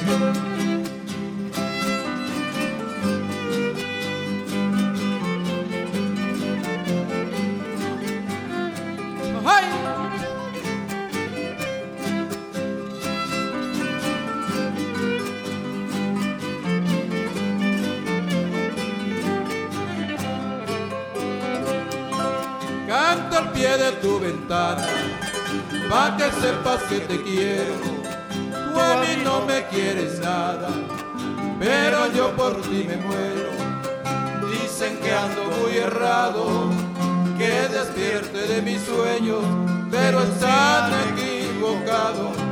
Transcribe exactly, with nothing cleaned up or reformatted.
¡Ay! Canto al pie de tu ventana, pa' que sepas que te quiero. Tú a mí no me quieres nada, pero yo por ti me muero. Dicen que ando muy errado, que despierte de mis sueños, pero están equivocados.